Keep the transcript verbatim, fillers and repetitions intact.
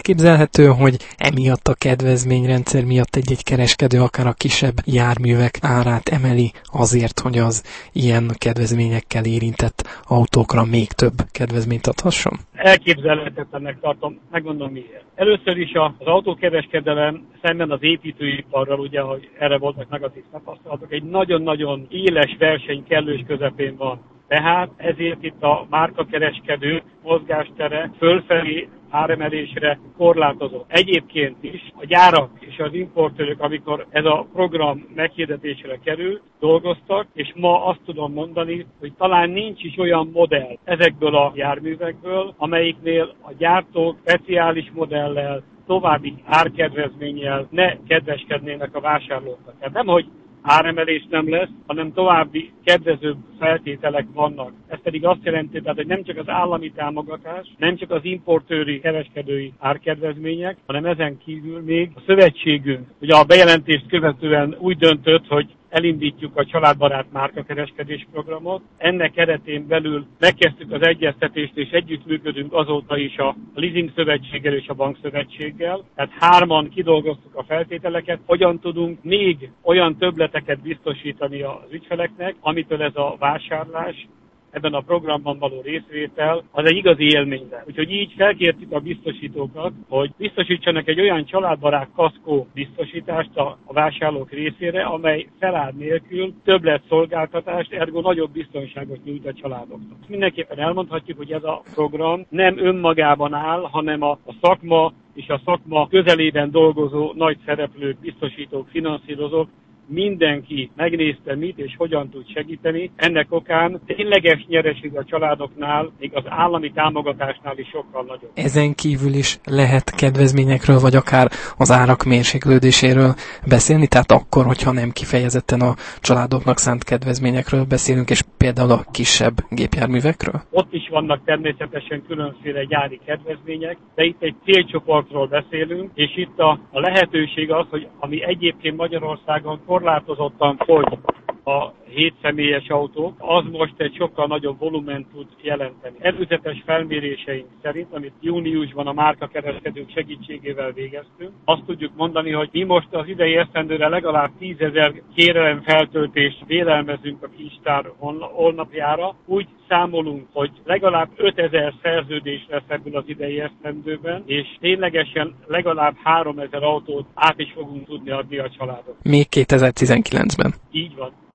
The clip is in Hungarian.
Elképzelhető, hogy emiatt a kedvezményrendszer miatt egy-egy kereskedő akár a kisebb járművek árát emeli azért, hogy az ilyen kedvezményekkel érintett autókra még több kedvezményt adhasson? Elképzelhetetlennek tartom, megmondom miért. Először is az autókereskedelem szemben az építőiparral, ugye, hogy erre voltak negatív tapasztalatok, egy nagyon-nagyon éles verseny kellős közepén van. Tehát ezért itt a márkakereskedő mozgástere fölfelé áremelésre korlátozott. Egyébként is a gyárak és az importőrök, amikor ez a program meghirdetésre került, dolgoztak, és ma azt tudom mondani, hogy talán nincs is olyan modell ezekből a járművekből, amelyiknél a gyártók speciális modellel, további árkedvezménnyel ne kedveskednének a vásárlóknak. Tehát nem, hogy áremelés nem lesz, hanem további kedvezőbb feltételek vannak. Ez pedig azt jelenti, tehát, hogy nem csak az állami támogatás, nem csak az importőri, kereskedői árkedvezmények, hanem ezen kívül még a szövetségünk, ugye a bejelentést követően úgy döntött, hogy elindítjuk a családbarát márkakereskedés programot. Ennek keretén belül megkezdtük az egyeztetést, és együttműködünk azóta is a leasing szövetséggel és a bankszövetséggel. Tehát hárman kidolgoztuk a feltételeket, hogyan tudunk még olyan többleteket biztosítani az ügyfeleknek, amitől ez a vásárlás, ebben a programban való részvétel, az egy igazi élmény lesz. Úgyhogy így felkértük a biztosítókat, hogy biztosítsanak egy olyan családbarát kaszkó biztosítást a, a vásárlók részére, amely felár nélkül többlet szolgáltatást, ergo nagyobb biztonságot nyújt a családoknak. Mindenképpen elmondhatjuk, hogy ez a program nem önmagában áll, hanem a, a szakma és a szakma közelében dolgozó nagy szereplők, biztosítók, finanszírozók, mindenki megnézte, mit és hogyan tud segíteni. Ennek okán tényleges nyereség a családoknál, még az állami támogatásnál is sokkal nagyobb. Ezen kívül is lehet kedvezményekről, vagy akár az árak mérséklődéséről beszélni, tehát akkor, hogyha nem kifejezetten a családoknak szánt kedvezményekről beszélünk, és például a kisebb gépjárművekről? Ott is vannak természetesen különféle gyári kedvezmények, de itt egy célcsoportról beszélünk, és itt a, a lehetőség az, hogy ami egyébként Magyarországon korlátozottan fogy a hét személyes autók, az most egy sokkal nagyobb volument tud jelenteni. Előzetes felméréseink szerint, amit júniusban a márkakereskedők segítségével végeztünk, azt tudjuk mondani, hogy mi most az idei esztendőre legalább tízezer kérelem feltöltést vélelmezünk a kincstár honlapjára. Úgy számolunk, hogy legalább ötezer szerződés lesz ebből az idei esztendőben, és ténylegesen legalább háromezer autót át is fogunk tudni adni a családok. Még kétezer-tizenkilencben. Így van.